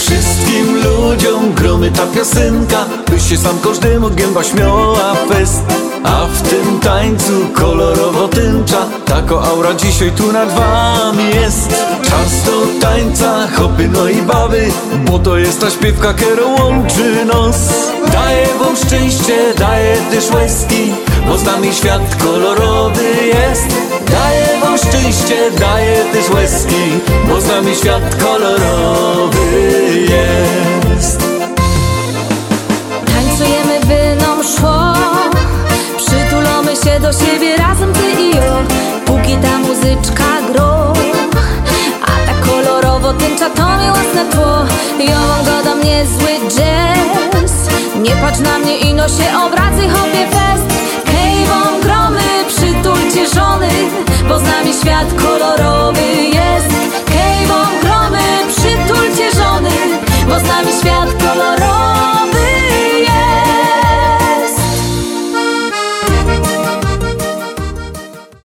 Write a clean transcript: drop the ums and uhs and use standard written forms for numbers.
Wszystkim ludziom gromy ta piosenka, by się sam każdemu gęba śmiała fest. A w tym tańcu kolorowo tęcza, tako aura dzisiaj tu nad wami jest. Czas do tańca, hopy no i bawy, bo to jest ta śpiewka, która łączy nos. Daje wam szczęście, daje też łezki, bo z nami świat kolorowy jest. Daje wam szczęście, daje też łezki, bo z nami świat kolorowy jest. Tańcujemy, by nam szło, przytulamy się do siebie razem ty i ja, póki ta muzyczka gro. A ta kolorowo tęcza to mi własne tło. Ja wam gadam niezły jazz, nie patrz na mnie i no się obrazy, hopie fest. Hej wam gromy, przytulcie żony, bo z nami świat kolorowy